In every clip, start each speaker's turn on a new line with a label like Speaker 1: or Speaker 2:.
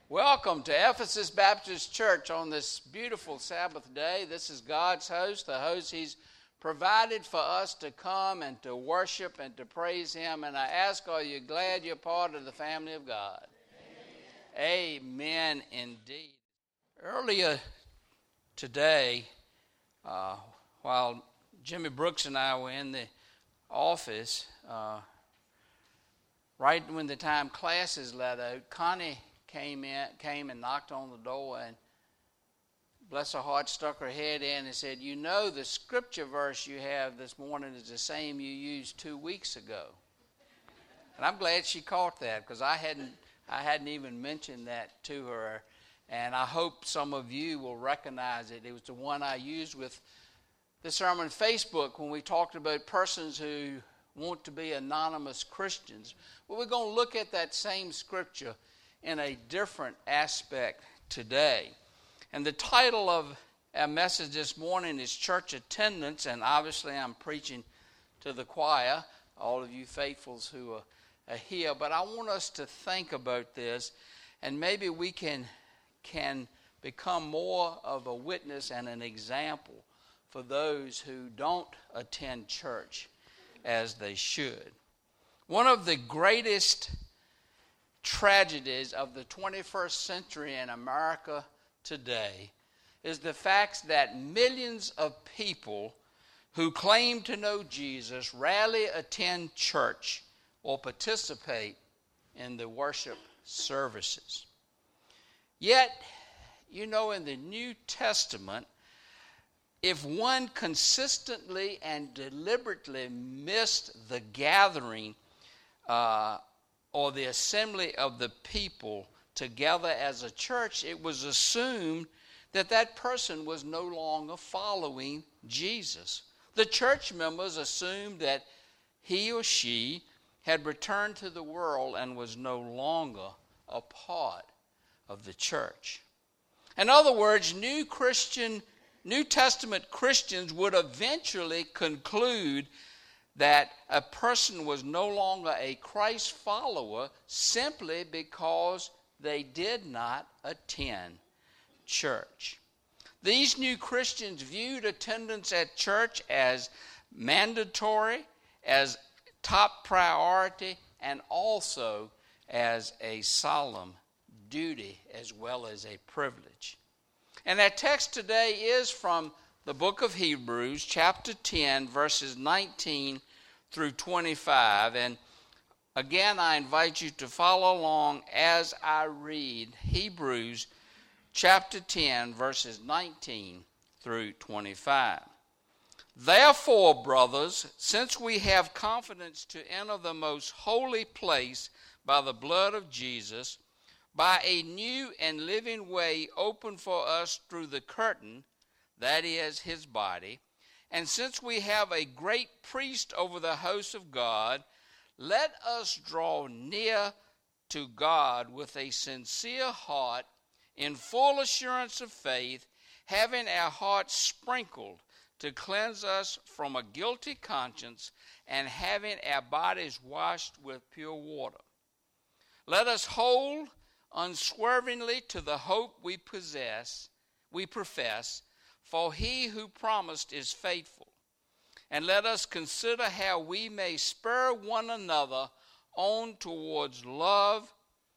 Speaker 1: Welcome to Ephesus Baptist Church on this beautiful Sabbath day. This is God's host, the host He's provided for us to come and to worship and to praise Him. And I ask, are you glad you're part of the family of God? Amen, Amen indeed. Earlier today, while Jimmy Brooks and I were in the office, right when the time classes let out, Connie came and knocked on the door, and bless her heart, stuck her head in and said, "You know, the scripture verse you have this morning is the same you used 2 weeks ago." And I'm glad she caught that, because I hadn't even mentioned that to her, and I hope some of you will recognize it. It was the one I used with the sermon Facebook when we talked about persons who want to be anonymous Christians. Well, we're going to look at that same scripture in a different aspect today. And the title of our message this morning is Church Attendance, and obviously I'm preaching to the choir, all of you faithfuls who are here, but I want us to think about this, and maybe we can become more of a witness and an example for those who don't attend church as they should. One of the greatest tragedies of the 21st century in America today is the fact that millions of people who claim to know Jesus rarely attend church or participate in the worship services. Yet, you know, in the New Testament, if one consistently and deliberately missed the gathering or the assembly of the people together as a church, it was assumed that that person was no longer following Jesus. The church members assumed that he or she had returned to the world and was no longer a part of the church. In other words, New Testament Christians would eventually conclude that a person was no longer a Christ follower simply because they did not attend church. These new Christians viewed attendance at church as mandatory, as top priority, and also as a solemn duty as well as a privilege. And our text today is from the book of Hebrews, chapter 10, verses 19 through 25. And again, I invite you to follow along as I read Hebrews chapter 10, verses 19 through 25. Therefore, brothers, since we have confidence to enter the most holy place by the blood of Jesus, by a new and living way opened for us through the curtain, that is, his body, and since we have a great priest over the house of God, let us draw near to God with a sincere heart, in full assurance of faith, having our hearts sprinkled to cleanse us from a guilty conscience, and having our bodies washed with pure water. Let us hold unswervingly to the hope we profess, for he who promised is faithful. And let us consider how we may spur one another on towards love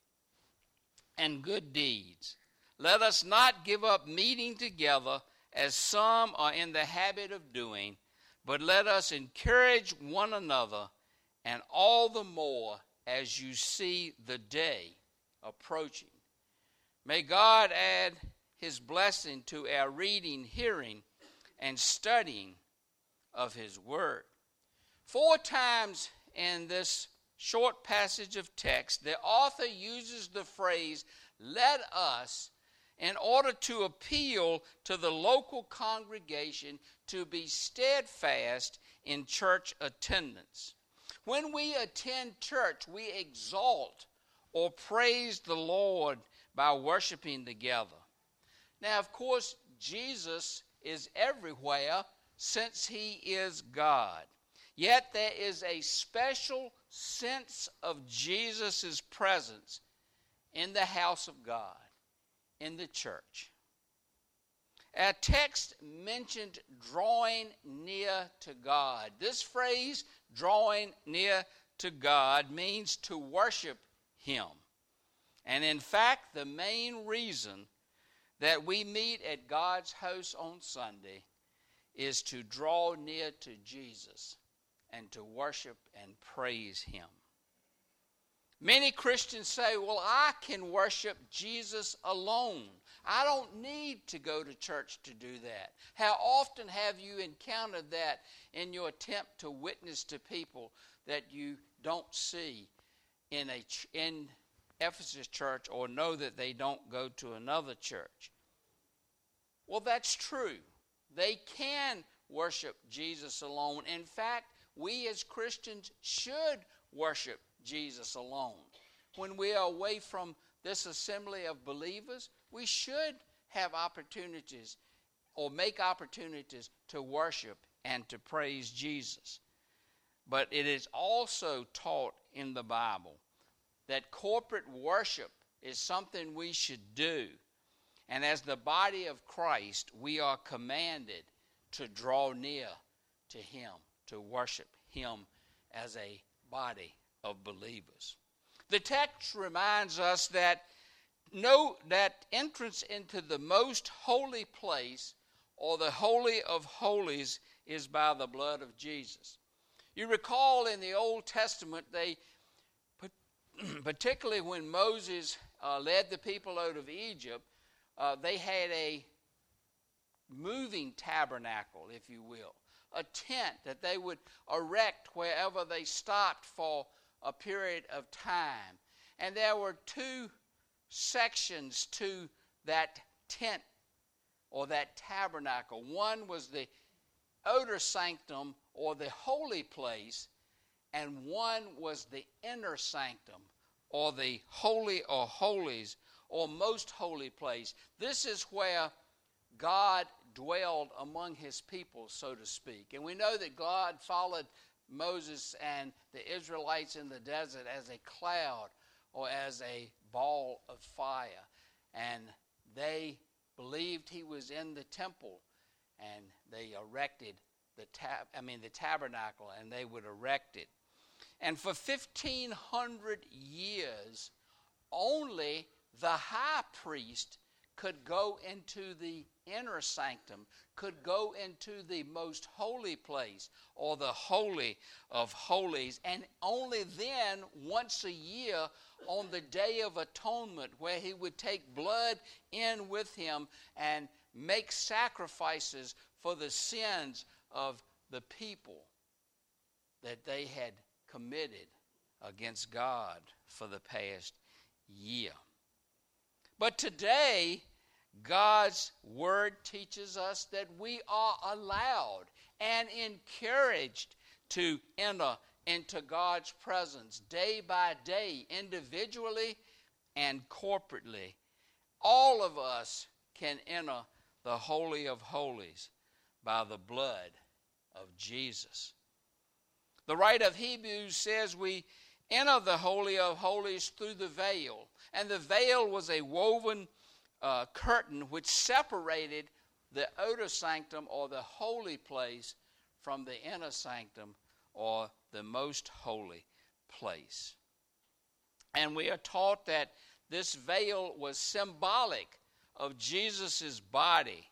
Speaker 1: and good deeds. Let us not give up meeting together, as some are in the habit of doing, but let us encourage one another, and all the more as you see the day approaching. May God add his blessing to our reading, hearing, and studying of his word. 4 times in this short passage of text, the author uses the phrase, "let us," in order to appeal to the local congregation to be steadfast in church attendance. When we attend church, we exalt or praise the Lord by worshiping together. Now, of course, Jesus is everywhere since he is God. Yet there is a special sense of Jesus' presence in the house of God, in the church. Our text mentioned drawing near to God. This phrase, drawing near to God, means to worship Him. And in fact, the main reason that we meet at God's house on Sunday is to draw near to Jesus and to worship and praise Him. Many Christians say, well, I can worship Jesus alone. I don't need to go to church to do that. How often have you encountered that in your attempt to witness to people that you don't see in Ephesus church or know that they don't go to another church? Well, that's true. They can worship Jesus alone. In fact, we as Christians should worship Jesus alone. When we are away from this assembly of believers, we should have opportunities or make opportunities to worship and to praise Jesus. But it is also taught in the Bible that corporate worship is something we should do. And as the body of Christ, we are commanded to draw near to Him, to worship Him as a body of believers. The text reminds us that entrance into the most holy place, or the Holy of Holies, is by the blood of Jesus. You recall in the Old Testament, particularly when Moses led the people out of Egypt, they had a moving tabernacle, if you will, a tent that they would erect wherever they stopped for a period of time. And there were two sections to that tent or that tabernacle. One was the outer sanctum or the holy place, and one was the inner sanctum or the holy or holies or most holy place. This is where God dwelled among His people, so to speak. And we know that God followed Moses and the Israelites in the desert as a cloud or as a ball of fire. And they believed He was in the temple, and they erected the tabernacle, and they would erect it. And for 1,500 years, only the high priest could go into the inner sanctum, could go into the most holy place, or the Holy of Holies, and only then, once a year, on the Day of Atonement, where he would take blood in with him and make sacrifices for the sins of the people that they had committed against God for the past year. But today, God's Word teaches us that we are allowed and encouraged to enter into God's presence day by day, individually and corporately. All of us can enter the Holy of Holies by the blood of Jesus. The writer of Hebrews says we enter the Holy of Holies through the veil. And the veil was a woven curtain which separated the outer sanctum or the holy place from the inner sanctum or the most holy place. And we are taught that this veil was symbolic of Jesus' body,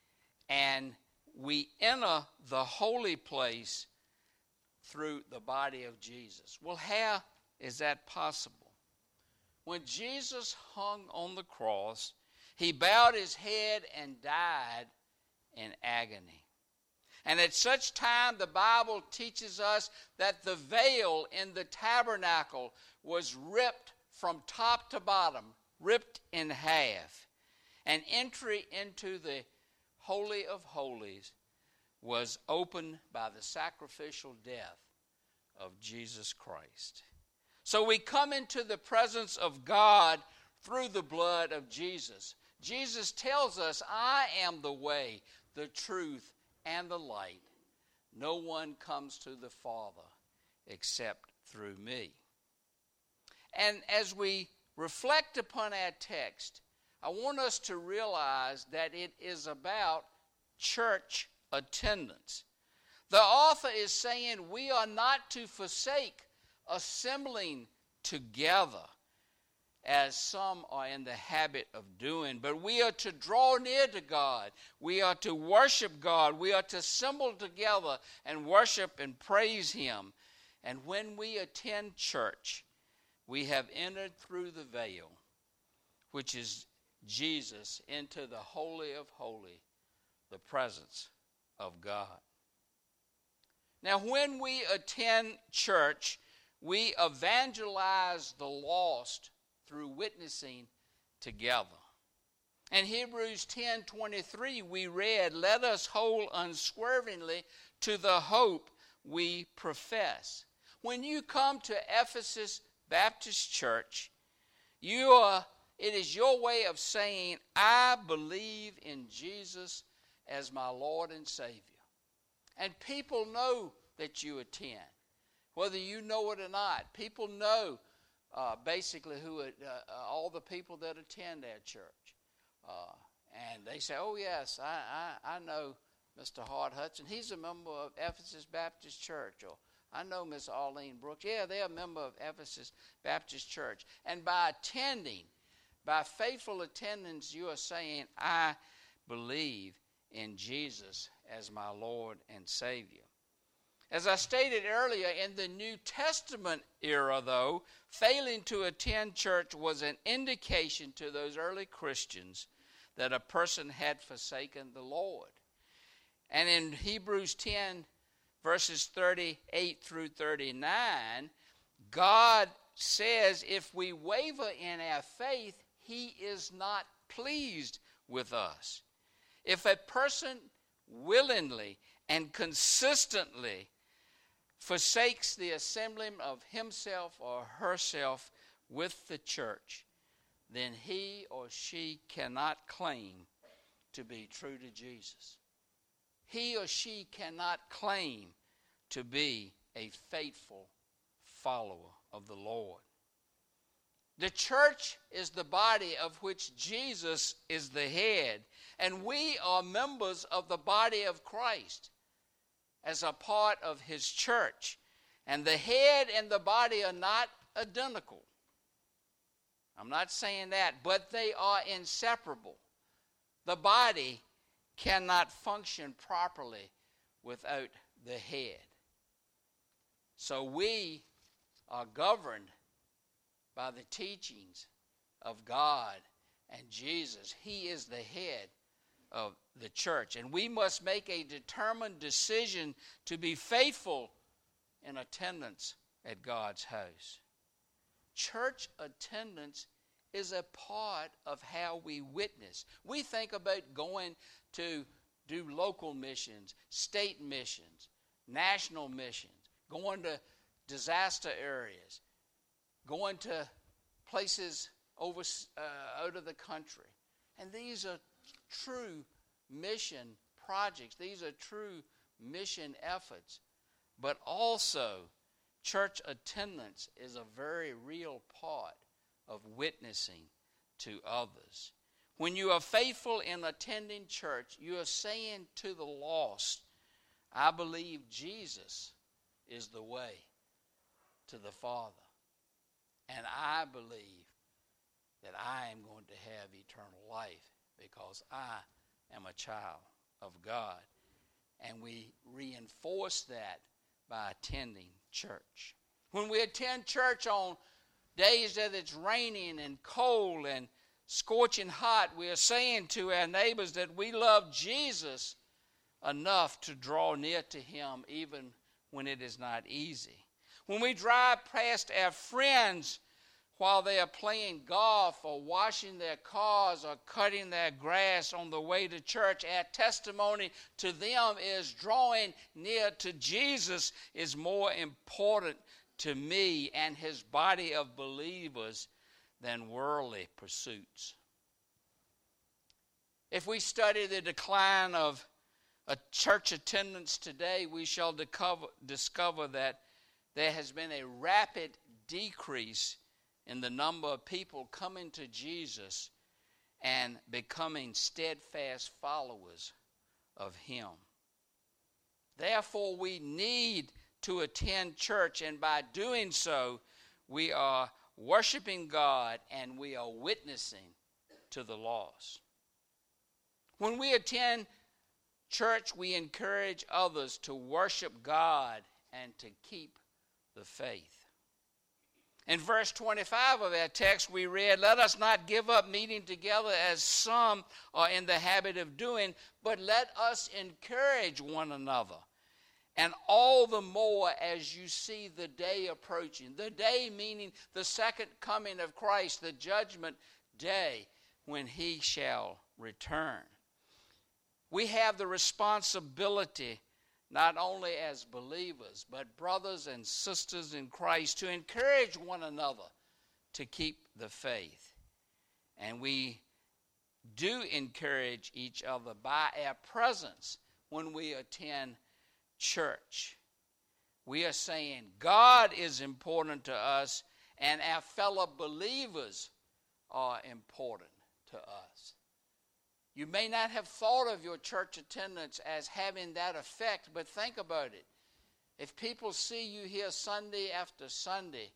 Speaker 1: and we enter the holy place through the body of Jesus. Well, how is that possible? When Jesus hung on the cross, He bowed His head and died in agony. And at such time, the Bible teaches us that the veil in the tabernacle was ripped from top to bottom, ripped in half. And entry into the Holy of Holies was opened by the sacrificial death of Jesus Christ. So we come into the presence of God through the blood of Jesus. Jesus tells us, I am the way, the truth, and the light. No one comes to the Father except through me. And as we reflect upon our text, I want us to realize that it is about church attendance. The author is saying we are not to forsake assembling together, as some are in the habit of doing, but we are to draw near to God. We are to worship God. We are to assemble together and worship and praise Him. And when we attend church, we have entered through the veil, which is Jesus, into the Holy of Holies, the presence of God. Now, when we attend church, we evangelize the lost through witnessing together. In Hebrews 10:23 we read, "Let us hold unswervingly to the hope we profess." When you come to Ephesus Baptist Church, it is your way of saying, "I believe in Jesus as my Lord and Savior." And people know that you attend, whether you know it or not. People know basically all the people that attend our church. And they say, "Oh yes, I know Mr. Hart Hudson. He's a member of Ephesus Baptist Church." Or, "I know Miss Arlene Brooks. Yeah, they're a member of Ephesus Baptist Church." And by attending, by faithful attendance, you are saying, "I believe in Jesus as my Lord and Savior." As I stated earlier, in the New Testament era, though, failing to attend church was an indication to those early Christians that a person had forsaken the Lord. And in Hebrews 10, verses 38 through 39, God says if we waver in our faith, He is not pleased with us. If a person willingly and consistently forsakes the assembling of himself or herself with the church, then he or she cannot claim to be true to Jesus. He or she cannot claim to be a faithful follower of the Lord. The church is the body of which Jesus is the head, and we are members of the body of Christ as a part of His church. And the head and the body are not identical. I'm not saying that, but they are inseparable. The body cannot function properly without the head. So we are governed by the teachings of God and Jesus. He is the head of the church. And we must make a determined decision to be faithful in attendance at God's house. Church attendance is a part of how we witness. We think about going to do local missions, state missions, national missions, going to disaster areas, going to places out of the country. And these are true mission projects. These are true mission efforts. But also, church attendance is a very real part of witnessing to others. When you are faithful in attending church, you are saying to the lost, "I believe Jesus is the way to the Father. And I believe that I am going to have eternal life because I am a child of God." And we reinforce that by attending church. When we attend church on days that it's raining and cold and scorching hot, we are saying to our neighbors that we love Jesus enough to draw near to Him even when it is not easy. When we drive past our friends while they are playing golf or washing their cars or cutting their grass on the way to church, our testimony to them is drawing near to Jesus is more important to me and His body of believers than worldly pursuits. If we study the decline of a church attendance today, we shall discover that there has been a rapid decrease in the number of people coming to Jesus and becoming steadfast followers of Him. Therefore, we need to attend church, and by doing so, we are worshiping God and we are witnessing to the lost. When we attend church, we encourage others to worship God and to keep the faith. In verse 25 of our text, we read, "Let us not give up meeting together as some are in the habit of doing, but let us encourage one another. And all the more as you see the day approaching." The day meaning the second coming of Christ, the judgment day when He shall return. We have the responsibility, not only as believers, but brothers and sisters in Christ, to encourage one another to keep the faith. And we do encourage each other by our presence when we attend church. We are saying God is important to us, and our fellow believers are important to us. You may not have thought of your church attendance as having that effect, but think about it. If people see you here Sunday after Sunday,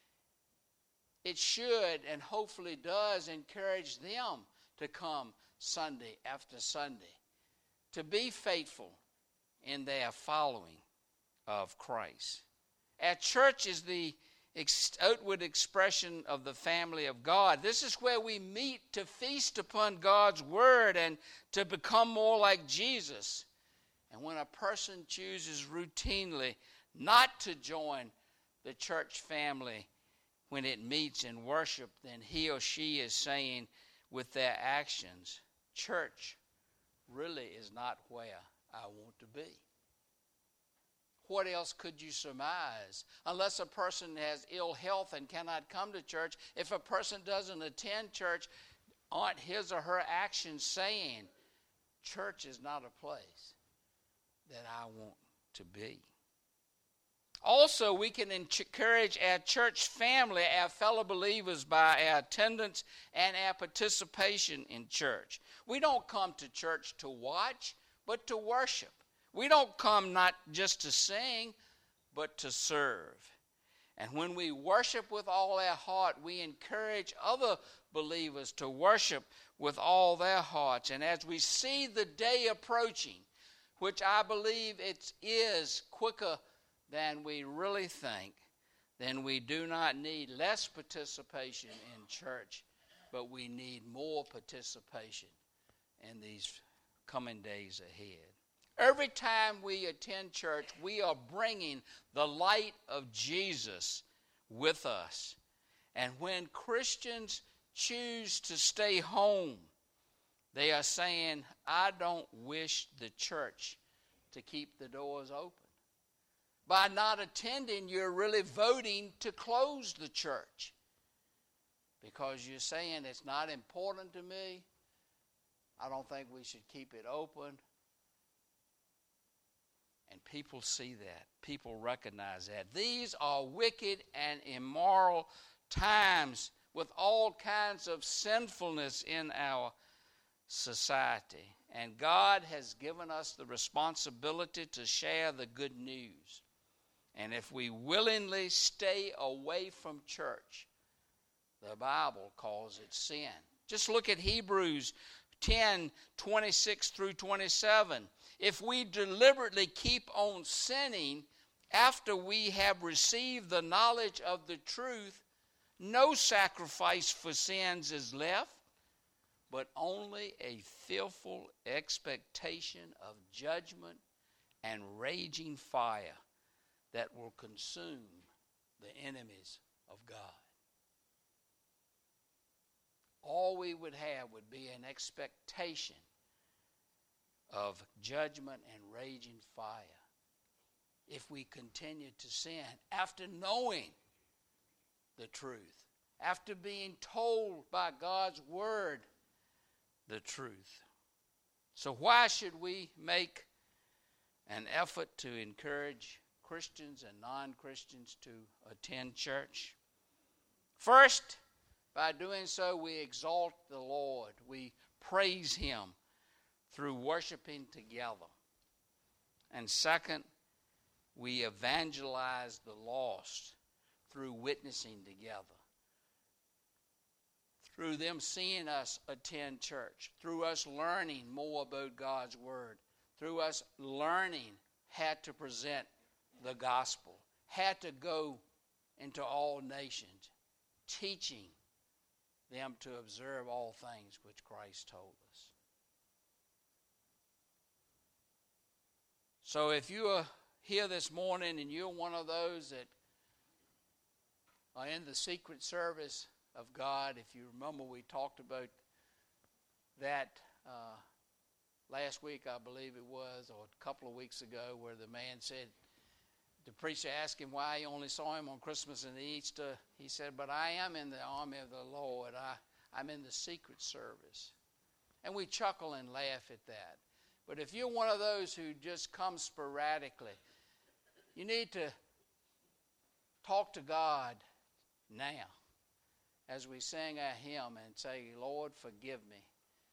Speaker 1: it should and hopefully does encourage them to come Sunday after Sunday, to be faithful in their following of Christ. Our church is the outward expression of the family of God. This is where we meet to feast upon God's word and to become more like Jesus. And when a person chooses routinely not to join the church family when it meets in worship, then he or she is saying with their actions, church really is not where I want to be. What else could you surmise? Unless a person has ill health and cannot come to church, if a person doesn't attend church, aren't his or her actions saying, church is not a place that I want to be? Also, we can encourage our church family, our fellow believers, by our attendance and our participation in church. We don't come to church to watch, but to worship. We don't come not just to sing, but to serve. And when we worship with all our heart, we encourage other believers to worship with all their hearts. And as we see the day approaching, which I believe it is quicker than we really think, then we do not need less participation in church, but we need more participation in these coming days ahead. Every time we attend church, we are bringing the light of Jesus with us. And when Christians choose to stay home, they are saying, I don't wish the church to keep the doors open. By not attending, you're really voting to close the church, because you're saying it's not important to me. I don't think we should keep it open. And people see that. People recognize that. These are wicked and immoral times with all kinds of sinfulness in our society. And God has given us the responsibility to share the good news. And if we willingly stay away from church, the Bible calls it sin. Just look at Hebrews 10:26 through 27. If we deliberately keep on sinning after we have received the knowledge of the truth, no sacrifice for sins is left, but only a fearful expectation of judgment and raging fire that will consume the enemies of God. All we would have would be an expectation of judgment and raging fire if we continue to sin after knowing the truth, after being told by God's word the truth. So why should we make an effort to encourage Christians and non-Christians to attend church? First, by doing so, we exalt the Lord. We praise Him through worshiping together. And second, we evangelize the lost through witnessing together. Through them seeing us attend church. Through us learning more about God's Word. Through us learning how to present the gospel. How to go into all nations. Teaching them to observe all things which Christ told us. So if you are here this morning and you're one of those that are in the secret service of God, if you remember we talked about that last week, I believe it was, or a couple of weeks ago, where the man said, the preacher asked him why he only saw him on Christmas and Easter. He said, but I am in the army of the Lord. I'm in the secret service. And we chuckle and laugh at that. But if you're one of those who just come sporadically, you need to talk to God now as we sing our hymn and say, Lord, forgive me.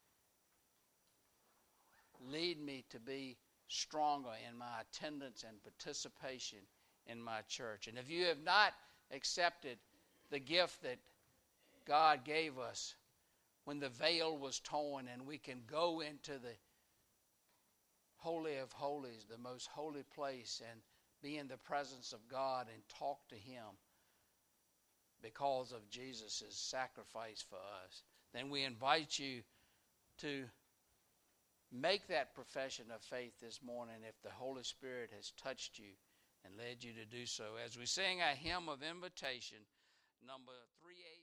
Speaker 1: Lead me to be stronger in my attendance and participation in my church. And if you have not accepted the gift that God gave us when the veil was torn and we can go into the Holy of Holies, the most holy place, and be in the presence of God and talk to Him because of Jesus' sacrifice for us, then we invite you to make that profession of faith this morning if the Holy Spirit has touched you and led you to do so. As we sing our hymn of invitation, number 380.